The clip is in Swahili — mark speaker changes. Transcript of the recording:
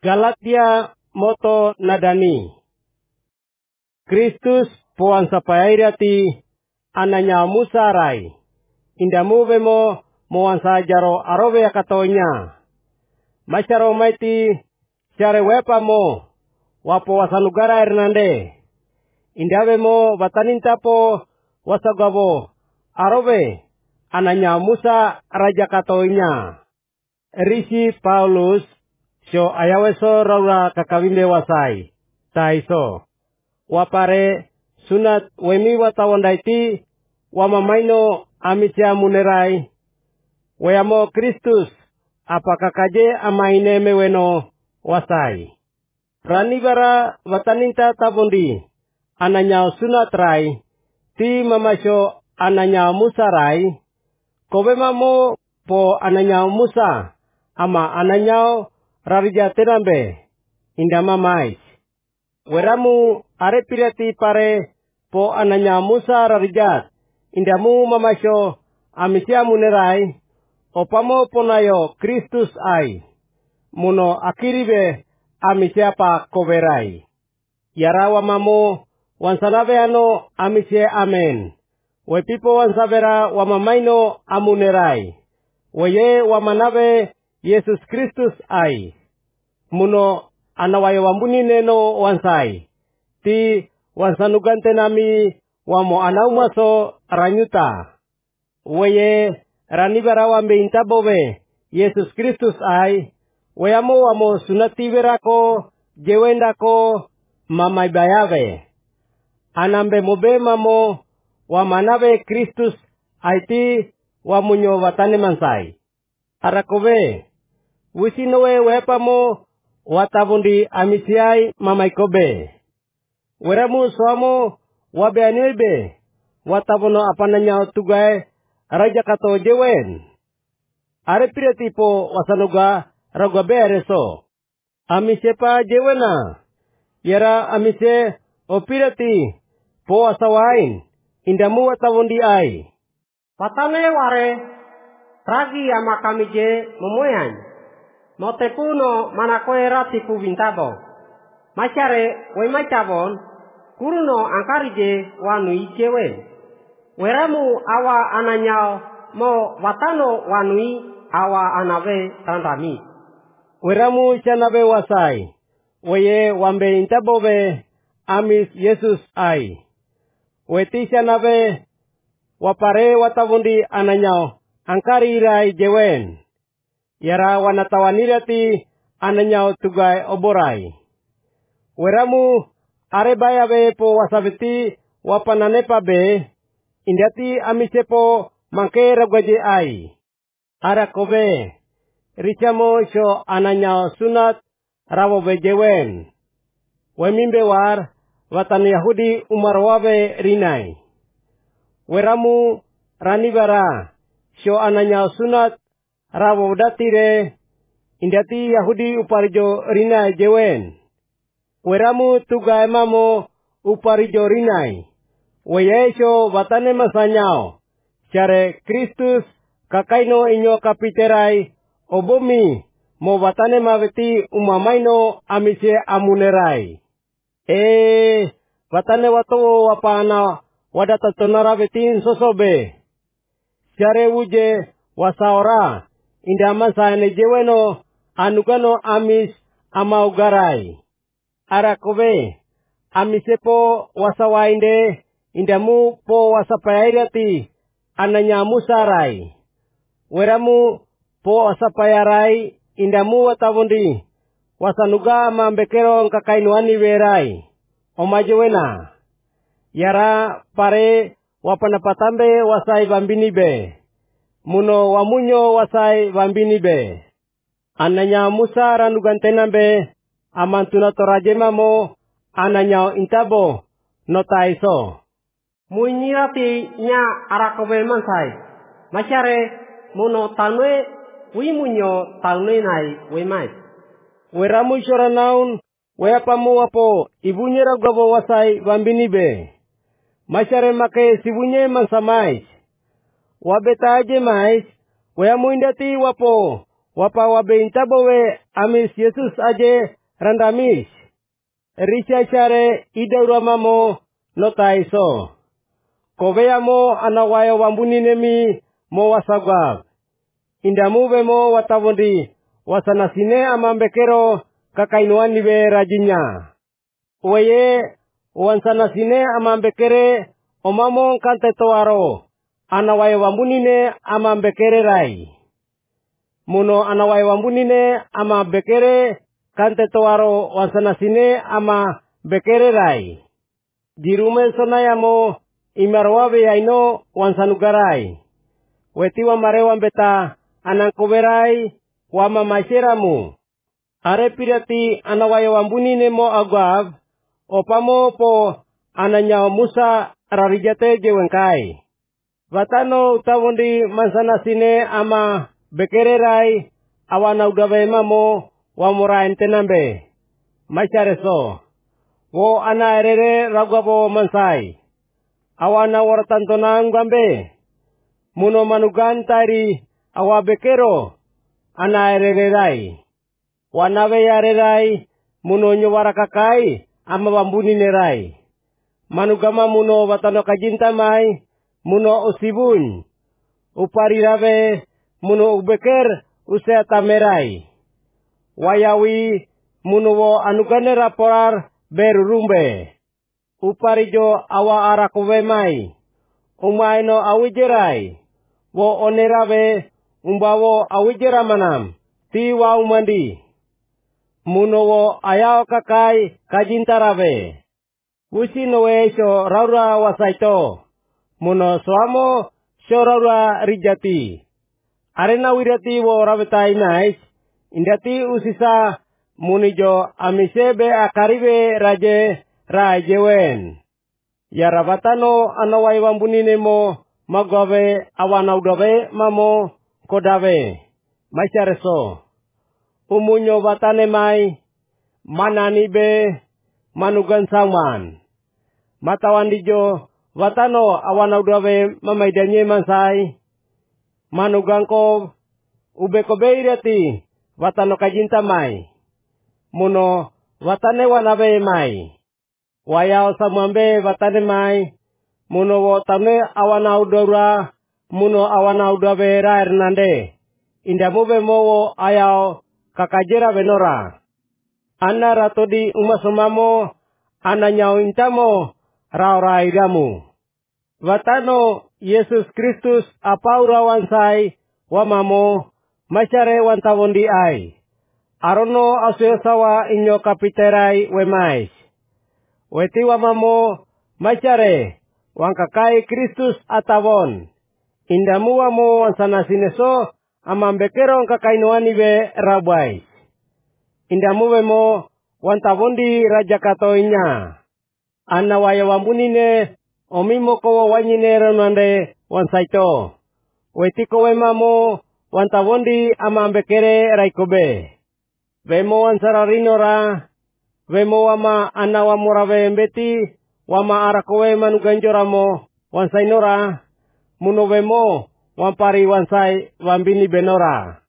Speaker 1: Galatia moto nadani. Kristus puan sapairati ananya Musa rai. Indamu vemo muansa jaro arobe akatonya. Macharo maiti syare wepa mo wapo wasanugara Hernande. Indawe mo batanintapo wasagabo arobe ananya Musa raja katonya. Risi Paulus syo ayaweso raura kakawinde wasai. Taiso. Wapare sunat wemi watawondaiti wamamaino amisya munerai. Wayamo Kristus apakah kaje amaine meweno wasai. Pranibara wataninta tabundi ananya sunat rai. Ti mamasyo ananya Musa rai. Kobe mamo po ananya Musa. Ama ananyao rarija tenambe indama mais. Weramu are pirati pare po ananya Musa rarijat. Indamu mamasyo amisya munerai. Opamo ponayo Kristus ai. Muno akiribe amisya pa koberai. Yarawa mamo wansanabe ano amisya amen. Wepipo wansabera wamamaino amunerai. Weye wamanabe Yesus Kristus ai. Muno anawayo wambuni neno wansai. Ti wansanugante nami wamo anaumaso ranyuta. Weye ranibara wambe intabobe Yesus Kristus ai. Weyamo wamo sunati verako jewendako mamai bayabe. Anambe mobe mamo wamanabe Kristus aiti wamunyo watane mansai. Arakobe. Wisinowe wepamo watabundi amisiai mamaikobe. Weramu suamo wabeanilbe watabuno apananya tugai raja kato jewen. Are piratipo wasanuga ragabe areso. Amise pa jewena. Yara amise opirati po asawain indamu watabundi ai.
Speaker 2: Patane ware ragi ama kami je memoyan. Motepuno manakoe rati pu bintabo. Machare we machabon kuruno angkari je wanu ijewe. Weramu awa ananyao mo watano wanui awa anawe tandami.
Speaker 1: Weramu chanabe wasai. Weye wambe intabobe amis Yesus ai. Weti chanabe wapare watabundi ananyao angkari irai jewen. Yara wanatawanirati ananyao tugai oborai. Weramu arebayabe po wasabiti wapananepa be. Indati amisepo mangke ragaje ai. Arakobe. Richamo syo ananyao sunat rawo bejewen. Wemimbe war watan Yahudi umarwabe rinai. Weramu ranibara syo ananyao sunat rawo datire indati Yahudi uparijo rinai jewen. Weramu tugai mamo uparijo rinai. Weyesho watane masanyao. Syare Kristus kakaino inyo kapiterai obomi mo watane maweti umamaino amise amunerai. Watane watowo wapana wadatatonara betin sosobe. Syare wuje wasaora indama sayane jeweno anugano amis amaugarai. Arakobe amisepo wasawainde indamu po wasapayairati ananya Musarai. Weramu po wasapayarai indamu watabundi wasanuga mambekero kakainuani werai. Omajewena. Yara pare wapanapatambe wasai bambinibe. Muno wamunyo wasai bambinibe. Ananya Musa ranugantenambe amantuna torajema mo ananya intabo notaiso.
Speaker 2: Munyirati nya arakobe mansai. Machare muno tanwe wimunyo tanwe nai wemai.
Speaker 1: Weramu shoranaun weapamu wapo ibunye ragabo wasai bambinibe. Machare make sibunye mansamais. Wabetaje mais weamu indati wapo wapa wabeintabowe amis Yesus aje randamis. Risha chare idauramamo notaiso. Koveamo anawayo wambuninemi mo wasagwab. Indamuve mo watawondi wasanasine amambekero kakainuan nibe rajinya. Weye wansanasine amambekere omamo kante toaro. Anawayo wambunine amambekere rai. Muno anawayo wambunine amambekere kante toaro wansanasine amambekere rai. Dirume sonayamo imarwabe yaino wansanugarai. Wetiwa marewa beta anangkoberai wama maiseramu. Are pirati anawayo wambunine mo agwab. Opamo po ananya Musa rarijate jewengkai. Watano utawondi mansanasine ama bekererai awana udawe mamo wamorain tenambe. Maishareso. Wo ana erere ragwabo mansai. Awana waratantona ngambe. Muno manugan tari awa bekero. Ana erere rai. Wanawe yare rai. Muno nyowarakakai ama wambuni nerai. Manugama muno watano kajinta mai. Muno usibun. Upari rawe. Muno ubeker usea tamerai. Wayawi muno wo anugane raporar berurumbe. Uparijo awa arakuwe mai. Umaino awijerai. Wo onerawe umbawo awijeramanam. Tiwa umandi. Muno wo ayao kakai kajintarawe. Usinowe sho raura wasaito. Muno soamo sho raura rijati. Arena wirati wo rabetai nais. Indati usisa munijo amisebe akaribe raje rajewen. Ya rabatano anawai wambunine mo magwawe awanaudawe mamo kodawe. Maishareso. Umunyo batane mai mananibe manugan saman. Matawandijo watano awanaudawe mamaidanye mansai. Manuganko ubekobeirati watano kajinta mai. Muno watane wanabe mai. Wayao samambe watane mai. Muno wotane awanaudaura. Muno awanaudawe raernande. Indamube mowo ayao kakajera benora. Ana ratodi umasumamo. Ana nyau intamo raurairamu. Watano Yesus Kristus apaura wansai wamamo masyare wantawondi ai. Arono asuyosawa inyo kapiterai wemais. Weti wamamo masyare wangkakai Kristus atawon. Indamu wamo wansanasineso amambekero kakainuanibe rabais. Indamu wemo wantawondi rajakatoinya. Ana waya wambunine omimo kowo wanyine renande wansaito. Wetiko wemamo wantawondi amambekere raikobe. Wemo wansararinora. Wemo wama ana wamorawe mbeti. Wama arakowe manuganjoramo wansainora. Muno wemo wampari wansai wambini benora.